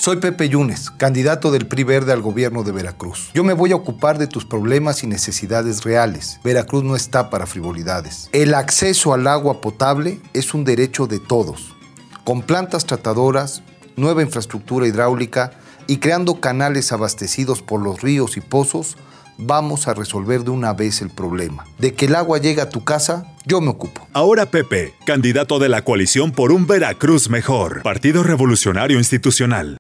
Soy Pepe Yunes, candidato del PRI Verde al gobierno de Veracruz. Yo me voy a ocupar de tus problemas y necesidades reales. Veracruz no está para frivolidades. El acceso al agua potable es un derecho de todos. Con plantas tratadoras, nueva infraestructura hidráulica y creando canales abastecidos por los ríos y pozos, vamos a resolver de una vez el problema. De que el agua llegue a tu casa, yo me ocupo. Ahora Pepe, candidato de la coalición por un Veracruz mejor. Partido Revolucionario Institucional.